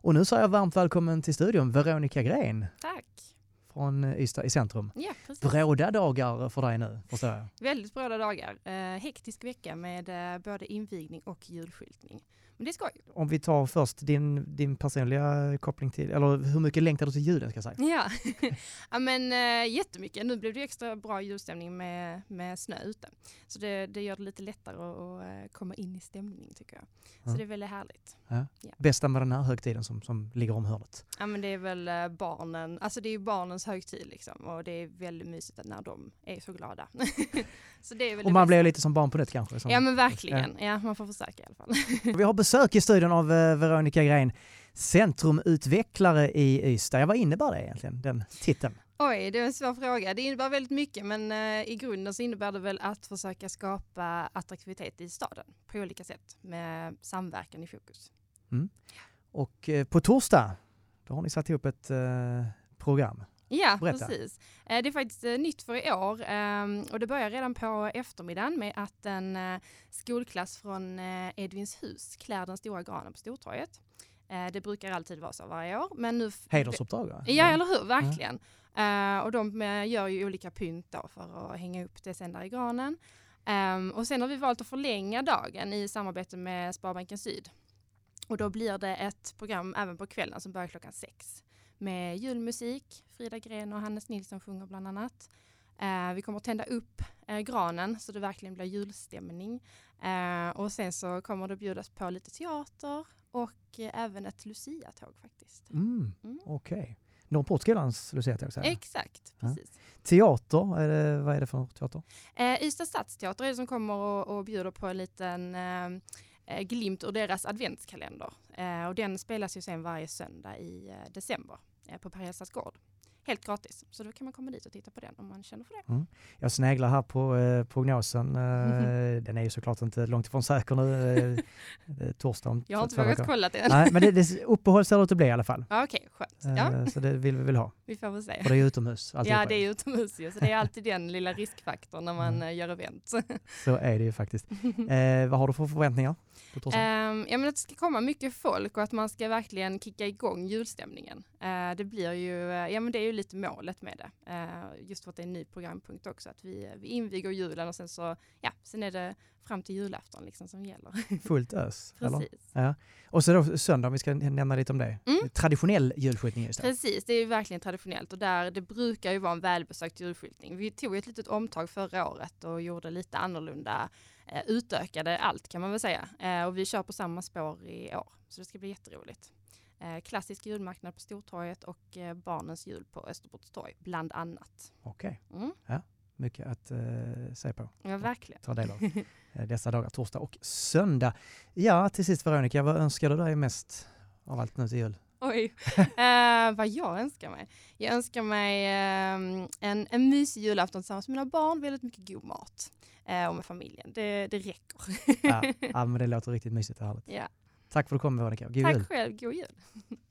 Och nu säger jag varmt välkommen till studion, Veronica Gren. Tack. Från Ystad i centrum. Ja, precis. Bråda dagar för dig nu, förstår jag. Väldigt bråda dagar. Hektisk vecka med både invigning och julskyltning. Men det är skoj. Om vi tar först din personliga koppling till, eller hur mycket längtar du till julen ska jag säga? Ja, ja men jättemycket. Nu blev det extra bra julstämning med snö ute. Så det gör det lite lättare att komma in i stämning tycker jag. Så det är väldigt härligt. Ja. Ja. Bästa med den här högtiden som ligger om hörnet? Ja men det är väl barnen, alltså det är ju barnens högtid liksom. Och det är väldigt mysigt när de är så glada. Så det är väl och man blir lite som barn på det kanske? Ja men verkligen, ja man får försöka i alla fall. Vi har besök i studion av Veronica Gren, centrumutvecklare i Ystad. Ja, vad innebär det egentligen, den titeln? Oj, det är en svår fråga. Det innebär väldigt mycket, men i grunden så innebär det väl att försöka skapa attraktivitet i staden på olika sätt med samverkan i fokus. Mm. Och på torsdag, då har ni satt ihop ett program. Ja, Berätta. precis. Det är faktiskt nytt för i år och det börjar redan på eftermiddagen med att en skolklass från Edvinshus klär den stora granen på Stortorget. Det brukar alltid vara så varje år. Men nu Hedersuppdrag, va? Ja, eller hur? Verkligen. Och de gör ju olika pynt då för att hänga upp det sen där i granen. Och sen har vi valt att förlänga dagen i samarbete med Sparbanken Syd. Och då blir det ett program även på kvällen som börjar 6:00. Med julmusik, Frida Gren och Hannes Nilsson sjunger bland annat. Vi kommer att tända upp granen så det verkligen blir julstämning. Och sen så kommer det bjudas på lite teater och även ett Lucia-tåg faktiskt. Okej. Okay. Norrportskolans Lucia-tåg säger jag. Exakt, precis. Ja. Teater, vad är det för teater? Ystad Stadsteater är det som kommer och bjuder på en liten glimt ur deras adventskalender. Och den spelas ju sen varje söndag i december på Per Hälsas gård. Helt gratis. Så då kan man komma dit och titta på den om man känner för det. Mm. Jag sneglar här på prognosen. Den är ju såklart inte långt ifrån säker nu. Torsdag om jag har inte vågat kolla det än. Nej, men det uppehåll ser det ut att bli i alla fall. Okej, skönt. Ja. Så det vill vi väl ha. Vi får väl se. För det är ju utomhus. Ja, det är utomhus ju. Så det är alltid den lilla riskfaktorn när man gör event. Så är det ju faktiskt. Vad har du för förväntningar på torsdag? Ja, men att det ska komma mycket folk och att man ska verkligen kicka igång julstämningen. Det blir ju, ja men det är ju lite målet med det. Just för att det är en ny programpunkt också. Att vi inviger julen och sen så, ja, sen är det fram till julafton liksom som gäller. Fullt ös. Precis. Ja. Och så då söndag, vi ska nämna lite om det. Traditionell julskyltning just det. Precis, det är ju verkligen traditionellt och där det brukar ju vara en välbesökt julskyltning. Vi tog ett litet omtag förra året och gjorde lite annorlunda, utökade allt kan man väl säga. Och vi kör på samma spår i år, så det ska bli jätteroligt. Klassisk julmarknad på Stortorget och barnens jul på Österports torg, bland annat. Okej. Ja, mycket att se på. Ja, verkligen. Ta del av dessa dagar, torsdag och söndag. Ja, till sist Veronica, vad önskar du dig mest av allt nu till jul? Oj, vad jag önskar mig. Jag önskar mig en mysig julafton tillsammans med mina barn, väldigt mycket god mat och med familjen. Det räcker. Ja, men det låter riktigt mysigt och härligt. Ja. Tack för att du kom, Veronica. God Tack jul. själv, god jul.